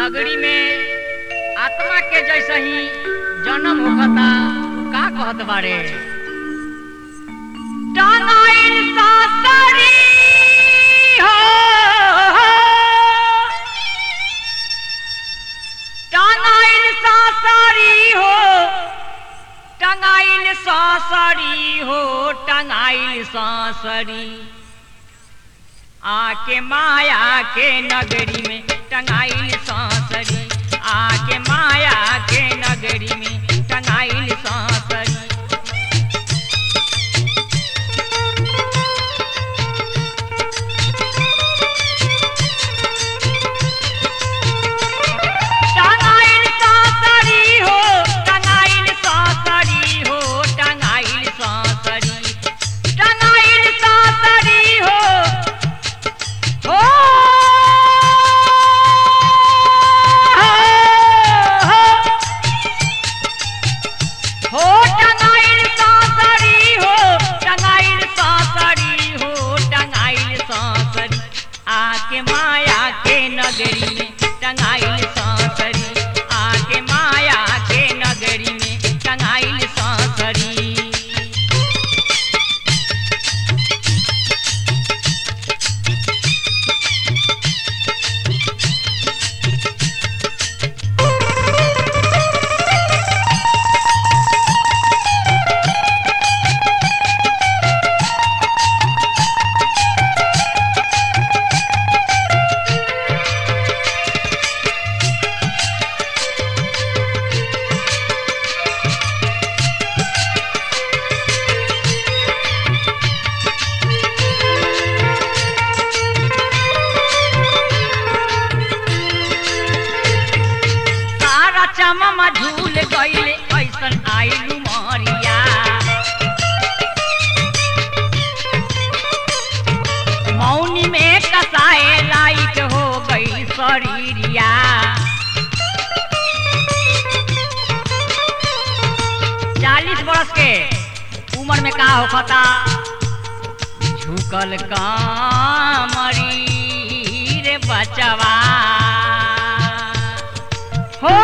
नगरी में आत्मा के जैसे ही जन्म होता का कहत बारे टांगाइल सासरी हो टांगाइल सासरी हो टांगाइल सासरी हो टांगाइल सासरी आके माया के नगरी में टंगाइल सांसरी आके माया के नगरी में टंगाइल सांसरी टंगाइल सांसरी हो टंगाइल सांसरी हो टंगाइल सांसरी टंगाइल सांसरी हो आके माया के नगरी में टंगाइल सांसरी आके माया के नगरी में टंगाइल सांसरी चममा झूल गईले ऐसन आइलू मरिया मौनी में कसाए लाइट हो गई शरीरिया 40 बरस के उम्र में का होता झुकल कामरी रे बचवा हो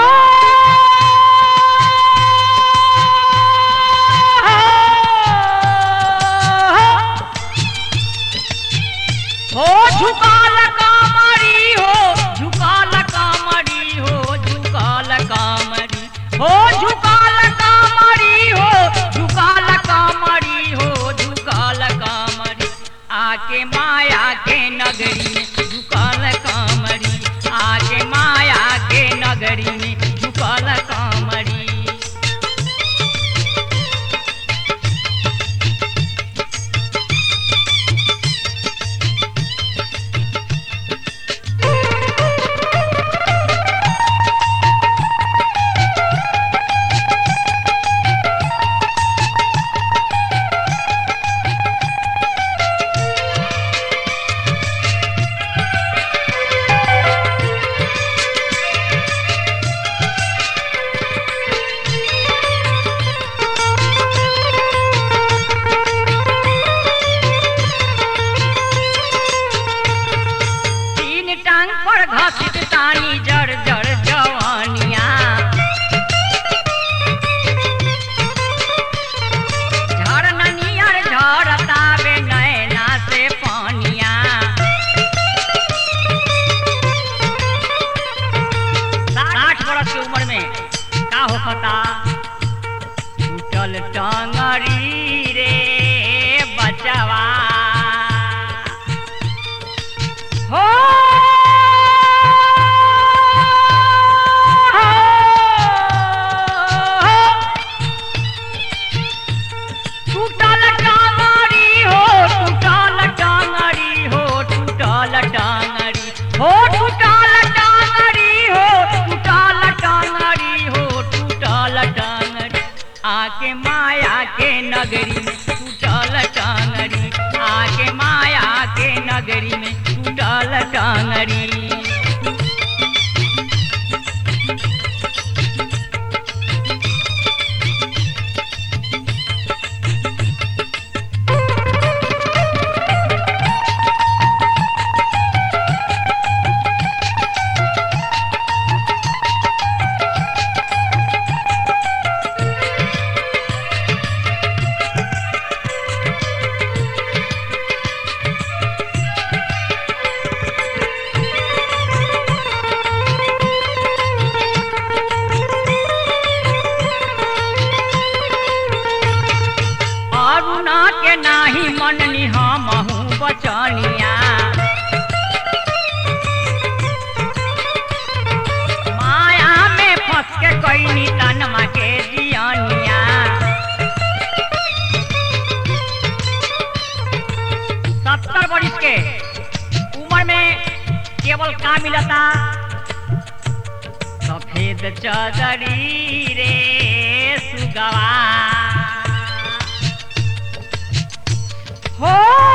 झुकाल कामरी हो झुकाल कामरी हो झुकाल कामरी हो झुकाल कामरी हो झुकाल कामरी हो झुकाल कामरी आके माया के नगरी में झुकाल कामरी आके माया के नगरी में झुकाल कामरी घसित तानी जड़ जड़ जवानिया झरनियर झरतावे नैना से पानिया 60 बरस की उम्र में का होता टूटल टांगरी रे बचवा हो आके माया के नगरी में टूटल टांगरी आके माया के नगरी में टूटल टांगरी उना के नाही मननी हमहू बचनिया माया में फंस के कैनी तनमा के जियनिया 70 वर्ष के उम्र में केवल का मिलता सफेद चदरी रे सुगवा हो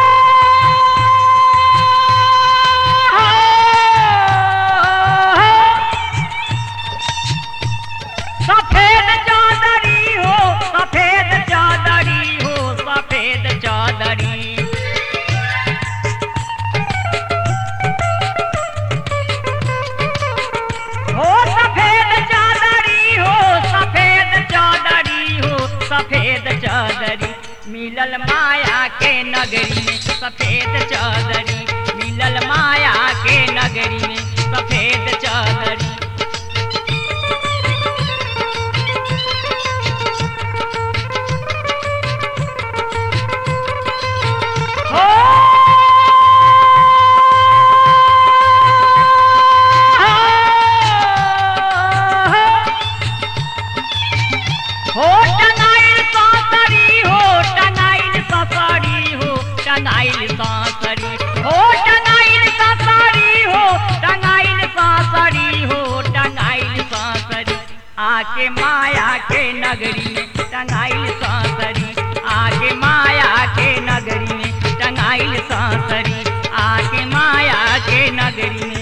सफेद चादरी हो सफेद चादरी हो सफेद चादरी हो सफेद चादरी हो सफेद चादरी हो सफेद चादरी मिलल माया के नगरी में सफेद चादरी मिलल माया के नगरी में सफेद चादरी हो टंगाइल सांसरी हो टंगाइल सांसरी हो टंगाइल सांसरी हो टंगाइल सांसरी हो टंगाइल सांसरी हो टंगाइल सांसरी आके माया के नगरी में टंगाइल सांसरी आके माया के नगरी में टंगाइल सांसरी आके माया के नगरी में